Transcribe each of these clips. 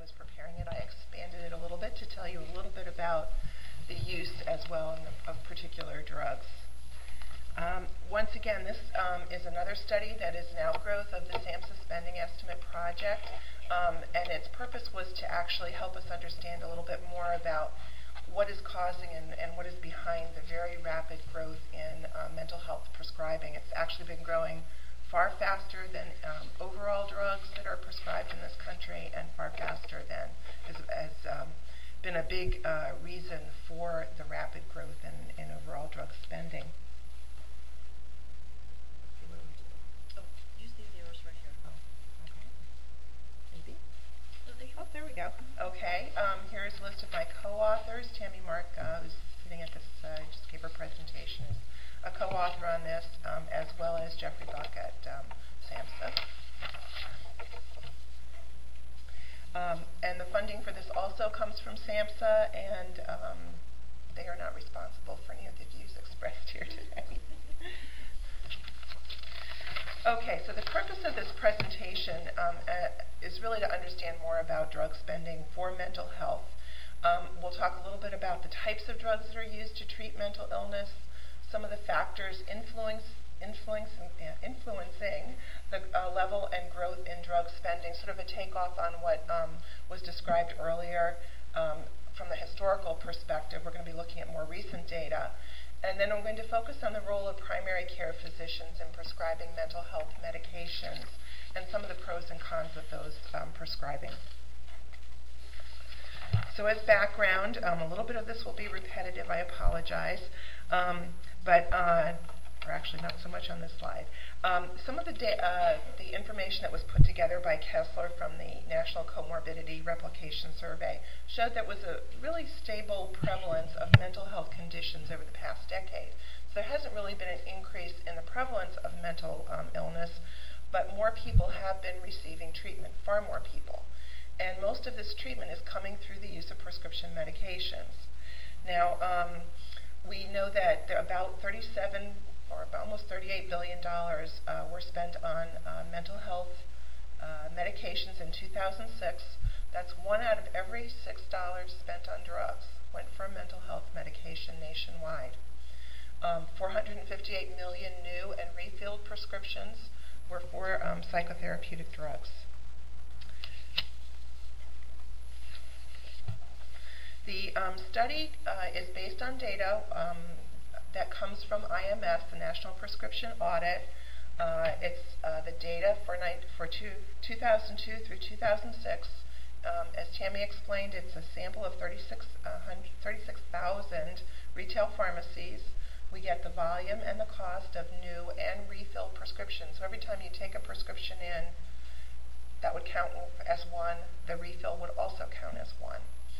was preparing it, I expanded it a little bit to tell you a little bit about the use as well of particular drugs. Once again, this is another study that is an outgrowth of the SAMHSA Spending Estimate Project, and its purpose was to actually help us understand a little bit more about what is causing and what is behind the very rapid growth in mental health prescribing. It's actually been growing far faster than overall drugs that are prescribed in this country, and far faster than has been a big reason for the rapid growth in overall drug spending. Use the arrows right here. Oh, okay. Maybe? Oh, there we go. Okay, here's a list of my co-authors. Tammy Mark, who's sitting at this, just gave her presentation, is a co-author on this, as well as Jeffrey Buck at SAMHSA. And the funding for this also comes from SAMHSA, and they are not responsible for any of the views expressed here today. Okay, so the purpose of this presentation is really to understand more about drug spending for mental health. We'll talk a little bit about the types of drugs that are used to treat mental illness, some of the factors influencing the level and growth in drug spending, sort of a takeoff on what was described earlier from the historical perspective. We're going to be looking at more recent data. And then I'm going to focus on the role of primary care physicians in prescribing mental health medications and some of the pros and cons of those prescribing. So as background, a little bit of this will be repetitive, I apologize, or actually not so much on this slide. Some of the information that was put together by Kessler from the National Comorbidity Replication Survey showed there was a really stable prevalence of mental health conditions over the past decade. So there hasn't really been an increase in the prevalence of mental illness, but more people have been receiving treatment, far more people. And most of this treatment is coming through the use of prescription medications. Now, we know that there are about 37 or almost $38 billion were spent on mental health medications in 2006. That's 1 out of every $6 spent on drugs went for mental health medication nationwide. 458 million new and refilled prescriptions were for psychotherapeutic drugs. The study is based on data that comes from IMS, the National Prescription Audit. It's the data for 2002 through 2006. As Tammy explained, it's a sample of 36,000 retail pharmacies. We get the volume and the cost of new and refilled prescriptions. So every time you take a prescription in, that would count as one. The refill would also count as one.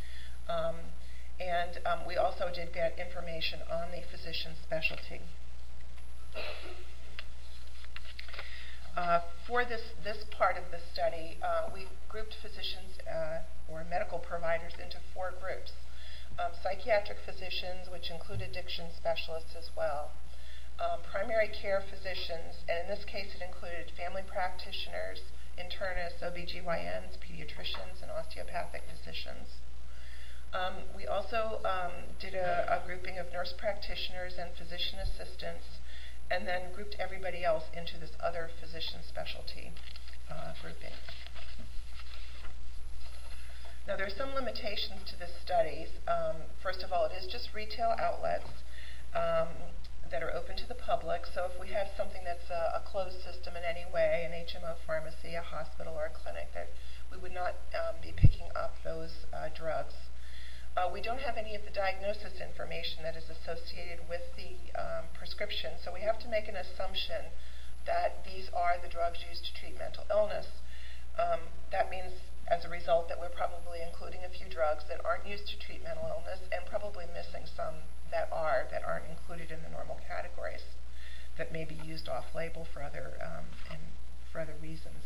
We also did get information on the physician specialty. For this part of the study, we grouped physicians or medical providers into 4 groups. Psychiatric physicians, which include addiction specialists as well. Primary care physicians, and in this case it included family practitioners, internists, OBGYNs, pediatricians, and osteopathic physicians. We also did a grouping of nurse practitioners and physician assistants, and then grouped everybody else into this other physician specialty grouping. Now, there are some limitations to this study. First of all, it is just retail outlets that are open to the public. So if we have something that's a closed system in any way, an HMO pharmacy, a hospital, or a clinic, that we would not be picking up those drugs. We don't have any of the diagnosis information that is associated with the prescription, so we have to make an assumption that these are the drugs used to treat mental illness. That means, as a result, that we're probably including a few drugs that aren't used to treat mental illness, and probably missing some that aren't included in the normal categories, that may be used off-label for other reasons.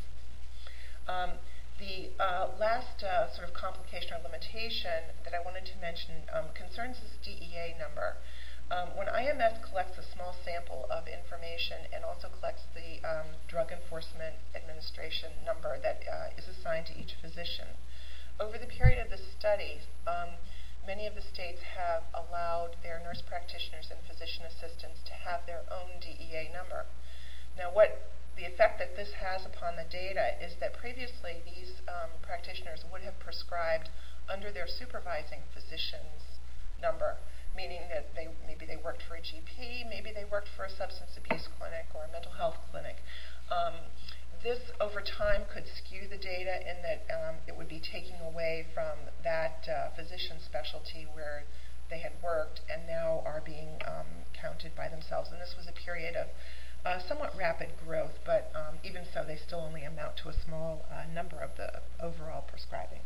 The last sort of complication or limitation that I wanted to mention concerns this DEA number. When IMS collects a small sample of information and also collects the Drug Enforcement Administration number that is assigned to each physician, over the period of the study, many of the states have allowed their nurse practitioners and physician assistants to have their own DEA number. Now, the effect that this has upon the data is that previously these practitioners would have prescribed under their supervising physician's number, meaning that maybe they worked for a GP, maybe they worked for a substance abuse clinic or a mental health clinic. This, over time, could skew the data in that it would be taking away from that physician specialty where they had worked and now are being counted by themselves. And this was a period of somewhat rapid growth, but even so, they still only amount to a small number of the overall prescribing.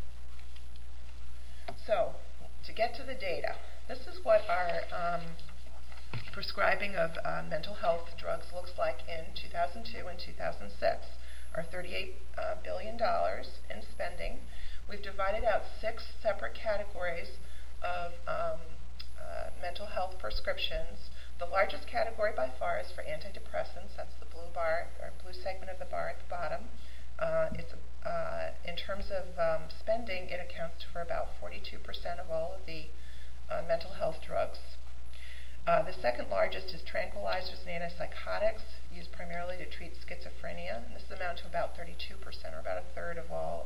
So, to get to the data, this is what our prescribing of mental health drugs looks like in 2002 and 2006. Our $38 billion in spending. We've divided out 6 separate categories of mental health prescriptions. The largest category by far is for antidepressants. That's the blue bar, or blue segment of the bar at the bottom. In terms of spending, it accounts for about 42% of all of the mental health drugs. The second largest is tranquilizers and antipsychotics, used primarily to treat schizophrenia. And this amount to about 32%, or about a third of all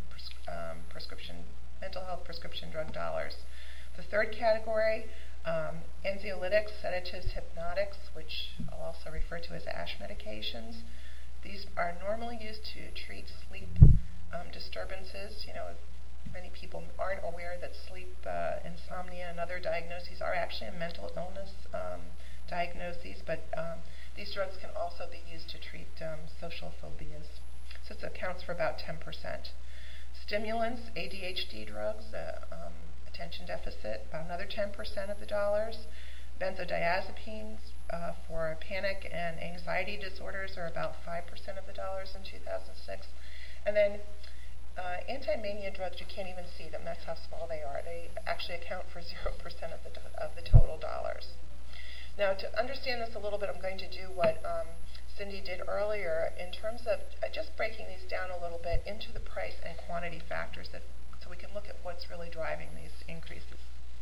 mental health prescription drug dollars. The third category, anxiolytics, sedatives, hypnotics, which I'll also refer to as ASH medications. These are normally used to treat sleep disturbances. Many people aren't aware that sleep insomnia and other diagnoses are actually a mental illness diagnoses, but these drugs can also be used to treat social phobias. So it accounts for about 10%. Stimulants, ADHD drugs, attention deficit, about another 10% of the dollars. Benzodiazepines for panic and anxiety disorders are about 5% of the dollars in 2006. And then anti-mania drugs, you can't even see them. That's how small they are. They actually account for 0% of the total dollars. Now, to understand this a little bit, I'm going to do what Cindy did earlier in terms of just breaking these down a little bit into the price and quantity factors so we can look at what's really driving these increases.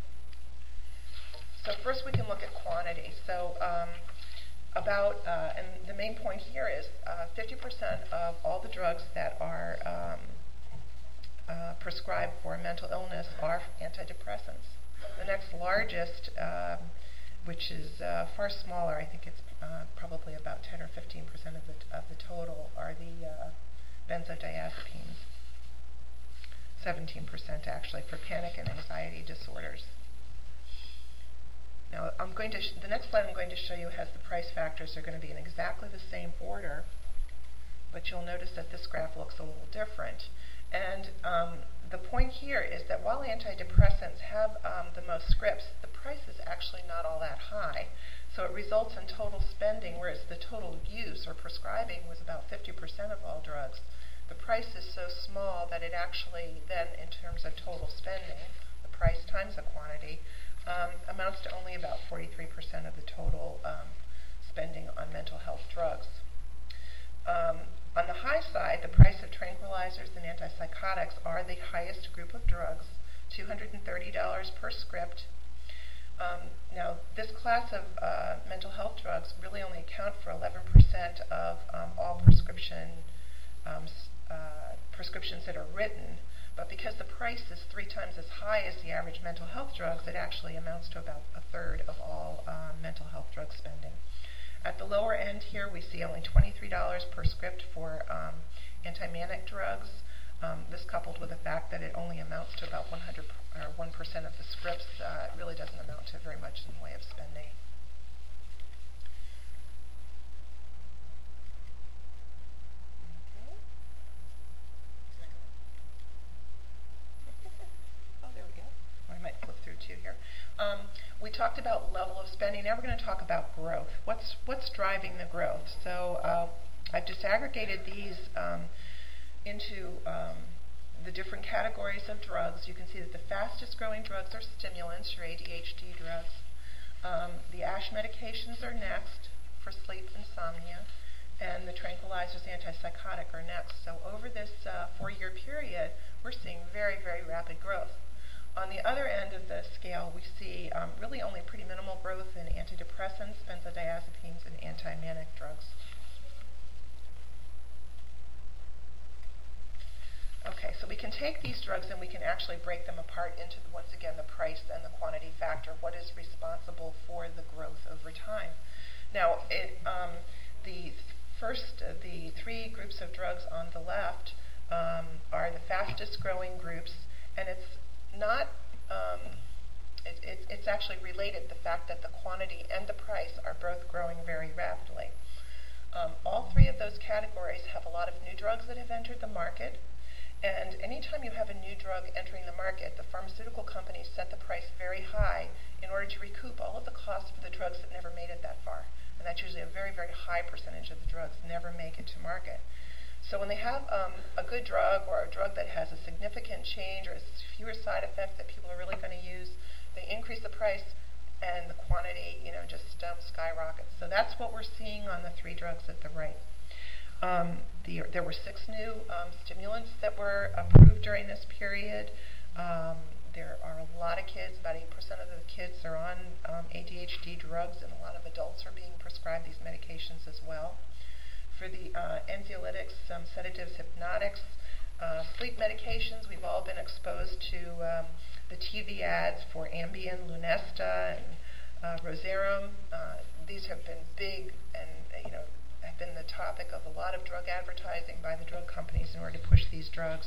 So first we can look at quantity. So and the main point here is 50% of all the drugs that are prescribed for mental illness are antidepressants. The next largest, which is far smaller, I think it's probably about 10 or 15% of the total, are the benzodiazepines. 17% actually for panic and anxiety disorders. Now, the next slide I'm going to show you has the price factors. They're going to be in exactly the same order, but you'll notice that this graph looks a little different. And the point here is that while antidepressants have the most scripts, the price is actually not all that high. So it results in total spending, whereas the total use or prescribing was about 50% of all drugs. The price is so small that it actually then, in terms of total spending, the price times the quantity, amounts to only about 43% of the total spending on mental health drugs. On the high side, the price of tranquilizers and antipsychotics are the highest group of drugs, $230 per script. Now, this class of mental health drugs really only account for 11% of all prescriptions that are written, but because the price is 3 times as high as the average mental health drugs, it actually amounts to about a third of all mental health drug spending. At the lower end here, we see only $23 per script for anti-manic drugs. This coupled with the fact that it only amounts to about 1% of the scripts, it really doesn't amount to very much in the way of spending. We talked about level of spending. Now we're going to talk about growth. What's driving the growth? So I've disaggregated these into the different categories of drugs. You can see that the fastest growing drugs are stimulants, your ADHD drugs. The ASH medications are next for sleep insomnia, and the tranquilizers, antipsychotic, are next. So over this 4-year period, we're seeing very, very rapid growth. On the other end of the scale, we see really only pretty minimal growth in antidepressants, benzodiazepines, and anti-manic drugs. Okay, so we can take these drugs and we can actually break them apart into, once again, the price and the quantity factor. What is responsible for the growth over time? Now, the three groups of drugs on the left are the fastest growing groups, and it's not, it's actually related, the fact that the quantity and the price are both growing very rapidly. All three of those categories have a lot of new drugs that have entered the market. And anytime you have a new drug entering the market, the pharmaceutical companies set the price very high in order to recoup all of the costs for the drugs that never made it that far. And that's usually a very, very high percentage of the drugs never make it to market. So when they have a good drug or a drug that has a significant change or fewer side effects that people are really going to use, they increase the price and the quantity, just skyrockets. So that's what we're seeing on the three drugs at the right. There were 6 new stimulants that were approved during this period. There are a lot of kids, about 8% of the kids are on ADHD drugs, and a lot of adults are being prescribed these medications as well. For the anxiolytics, sedatives, hypnotics, sleep medications, we've all been exposed to the TV ads for Ambien, Lunesta, and Roserum. These have been big and, have been the topic of a lot of drug advertising by the drug companies in order to push these drugs.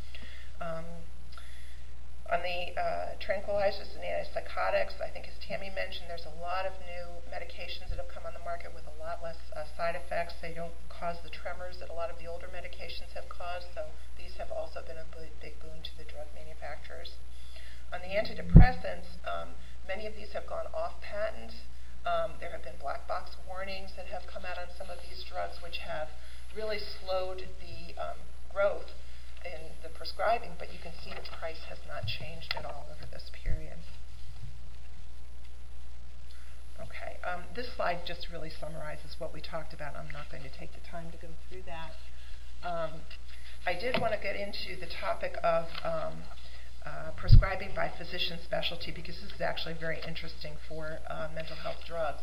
On the tranquilizers and antipsychotics, I think as Tammy mentioned, there's a lot of new medications that have come on the market with a lot less side effects. They don't cause the tremors that a lot of the older medications have caused, so these have also been a big boon to the drug manufacturers. On the antidepressants, many of these have gone off patent. There have been black box warnings that have come out on some of these drugs, which have really slowed the growth in the prescribing, but you can see the price has not changed at all over this period. Okay, this slide just really summarizes what we talked about. I'm not going to take the time to go through that. I did want to get into the topic of prescribing by physician specialty, because this is actually very interesting for mental health drugs.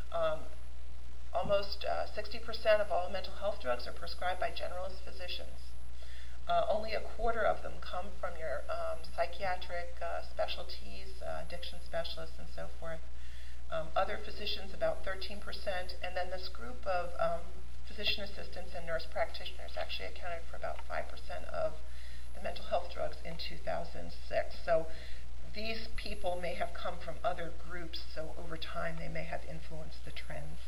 Almost 60% of all mental health drugs are prescribed by generalist physicians. Only a quarter of them come from your psychiatric specialties, addiction specialists, and so forth. Other physicians, about 13%, and then this group of physician assistants and nurse practitioners actually accounted for about 5% of the mental health drugs in 2006. So these people may have come from other groups, so over time they may have influenced the trends.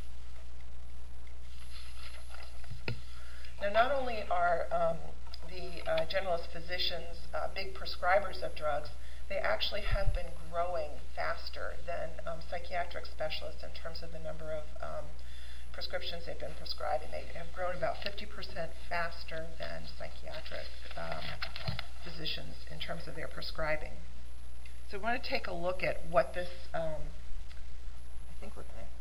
Now, not only are the generalist physicians big prescribers of drugs, they actually have been growing faster than psychiatric specialists in terms of the number of prescriptions they've been prescribing. They have grown about 50% faster than psychiatric physicians in terms of their prescribing. So we want to take a look at what this, I think we're going to,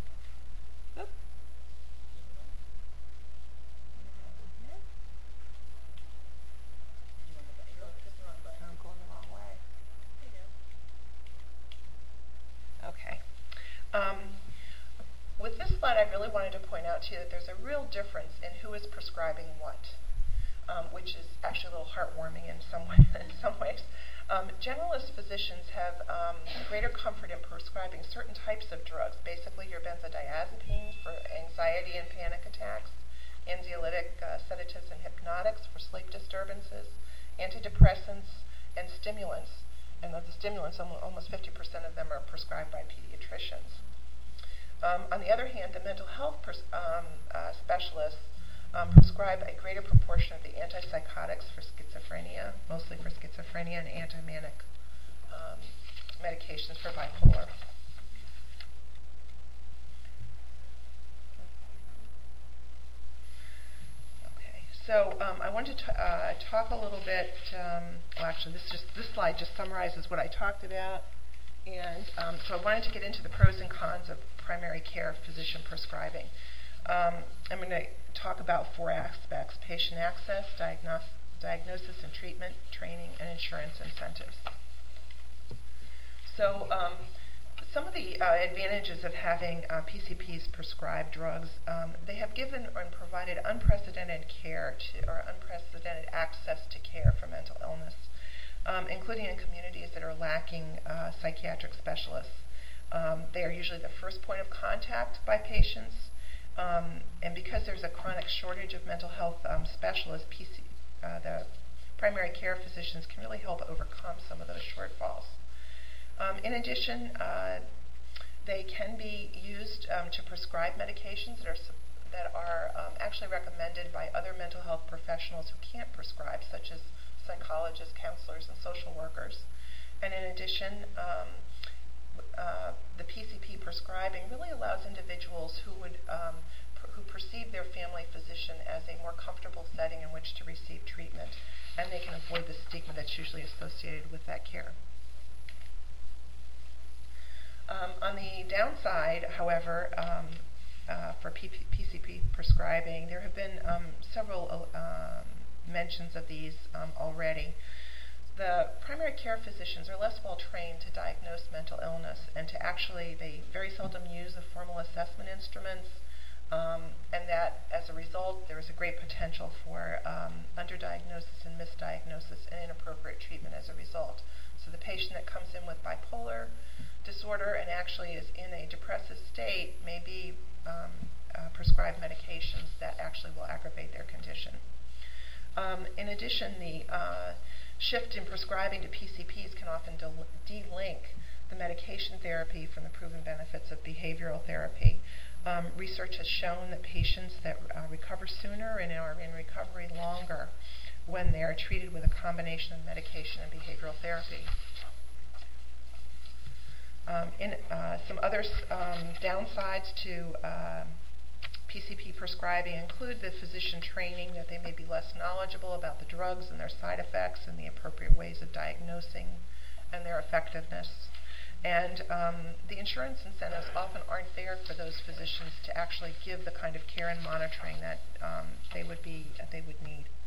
I'm going the wrong way. Okay. With this slide, I really wanted to point out to you that there's a real difference in who is prescribing what, which is actually a little heartwarming in some ways. Generalist physicians have greater comfort in prescribing certain types of drugs, basically your benzodiazepines for anxiety and panic attacks, anxiolytic sedatives and hypnotics for sleep disturbances, antidepressants, and stimulants. And of the stimulants, almost 50% of them are prescribed by pediatricians. On the other hand, the mental health specialists prescribe a greater proportion of the antipsychotics for schizophrenia, mostly for schizophrenia, and anti-manic medications for bipolar. Okay, so I wanted to talk a little bit. Well, actually, this slide just summarizes what I talked about, and so I wanted to get into the pros and cons of primary care physician prescribing. I'm going to talk about 4 aspects: patient access, diagnosis and treatment, training, and insurance incentives. So some of the advantages of having PCPs prescribe drugs, they have given and provided unprecedented care or unprecedented access to care for mental illness, including in communities that are lacking psychiatric specialists. They are usually the first point of contact by patients, and because there's a chronic shortage of mental health specialists, the primary care physicians can really help overcome some of those shortfalls. In addition, they can be used to prescribe medications that are actually recommended by other mental health professionals who can't prescribe, such as psychologists, counselors, and social workers. And in addition, the PCP prescribing really allows individuals who perceive their family physician as a more comfortable setting in which to receive treatment, and they can avoid the stigma that's usually associated with that care. On the downside, however, for PCP prescribing, there have been several mentions of these already. The primary care physicians are less well trained to diagnose mental illness, and they very seldom use the formal assessment instruments, and that as a result there is a great potential for underdiagnosis and misdiagnosis and inappropriate treatment as a result. So the patient that comes in with bipolar disorder and actually is in a depressive state may be prescribed medications that actually will aggravate their condition. In addition, the shift in prescribing to PCPs can often de-link the medication therapy from the proven benefits of behavioral therapy. Research has shown that patients that recover sooner and are in recovery longer when they are treated with a combination of medication and behavioral therapy. Some other downsides to PCP prescribing include the physician training, that they may be less knowledgeable about the drugs and their side effects and the appropriate ways of diagnosing and their effectiveness. And the insurance incentives often aren't there for those physicians to actually give the kind of care and monitoring that they would need.